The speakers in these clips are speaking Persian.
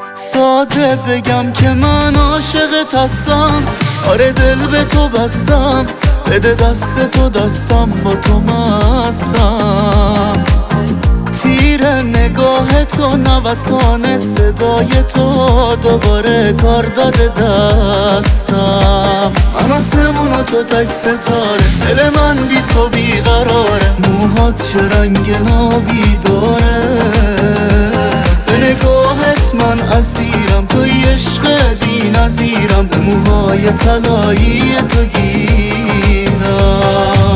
ساده بگم که من عاشقت هستم، آره دل به تو بستم، بده دست تو دستم با تو مستم. تیر نگاه تو نوسان صدای تو دوباره کار داده دستم. من آسمون و تو تک ستاره، دل من بی تو بیقراره، موهات چه رنگ نابی داره. به نگاهت من اسیرم، توی عشق بی نظیرم، به موهای طلایی تو گیرم.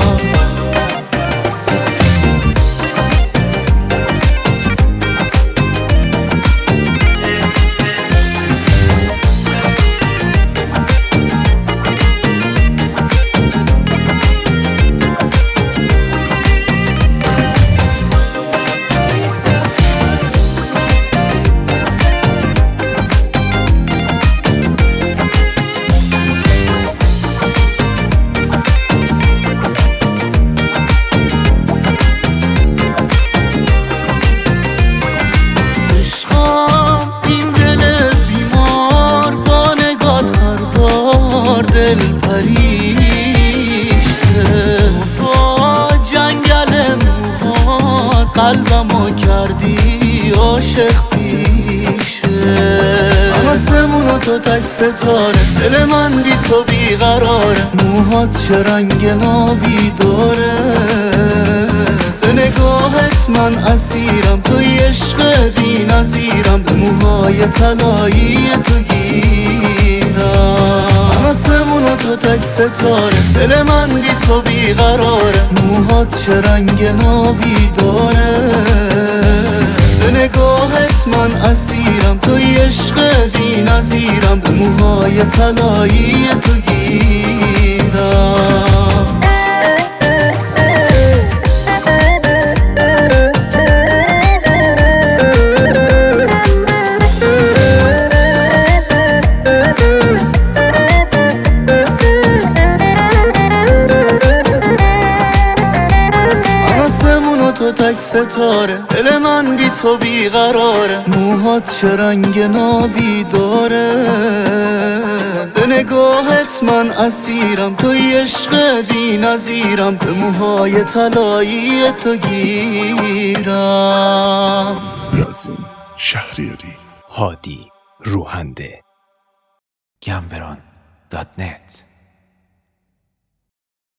دل پریشه با جنگل موها، قلبمو کردی عاشق پیشه. من آسمون و تو تک ستاره، دل من بی تو بیقراره، موهات چه رنگ نابی داره. به نگاهت من اسیرم، توی عشق بی نظیرم، به موهای طلایی تو گیرم. آسمون و تو تک ستاره، دل من بی تو بیقراره، موهات چه رنگ نابی داره. به نگاهت من اسیرم، توی عشق بی نظیرم، به موهای طلایی تو گیرم. تو تک ستاره، دل من بی تو بیقراره، موهات چه رنگ نابی داره. به نگاهت من اسیرم، توی عشق بی نظیرم، به موهای طلایی تو گیرم. یاسین شهریاری، هادی روحنده، گمبران.net